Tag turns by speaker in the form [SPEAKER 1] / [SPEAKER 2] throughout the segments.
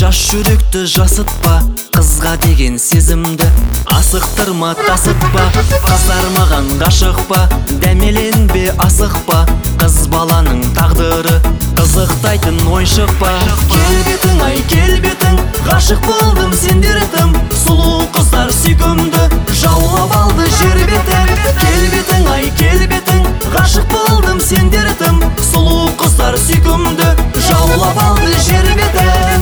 [SPEAKER 1] Жас жүректі жасытпа, қызға деген сезімді асықтырма, тасытпа. Қыздар маған ғашықпа, дәмеленбе, асықпа. Қыз баланың тағдыры қызықтайтын ойшық па. Келбетің, ай келбетің, ғашық болдым сендердім. Сұлу қыздар сүйкімді жаулап алды жер бетін. Келбетің, ай келбетің, ғашық болдым сендердім. Сұлу қыздар сүйкімді жаулап алды жер бетін.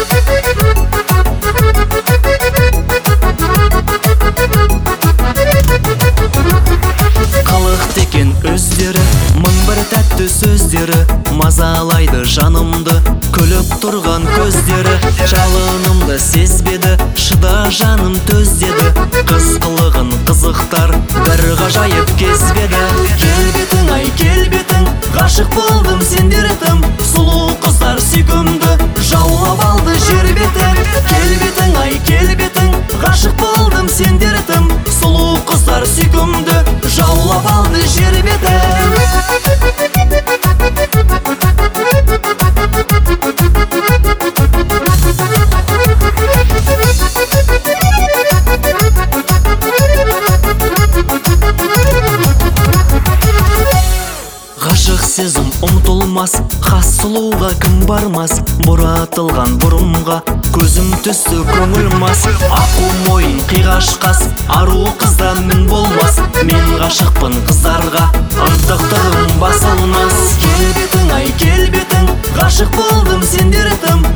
[SPEAKER 1] Қылықты екен өздері, мың бір тәтті сөздері, мазалайды жанымды күліп тұрған көздері. Жалынымды сезбеді, шыда жаным төздеді. Қыз қылығын қызықтар бір ғажайып кезбеді. Келбетің, ай келбетің, ғашық болдым сендердім. Сұлу қыздар сүйкімді жаулап алды жер бетін. Келбетің, ай келбетің, ғашық болдым сендердім. Сұлу қыздар сүйкімді жаулап алды жер бетін. Ғашық сезім ұмытылмас, хас сұлуға кім бармас. Бұратылған бұрымға көзім түсті көңіл мас. Аққу мойын қиғаш қас, ару қызда мін болмас. Мен ғашықпын қыздарға, ынтықтығым басылмас. Келбетің, ай келбетің, ғашық болдым сендердім.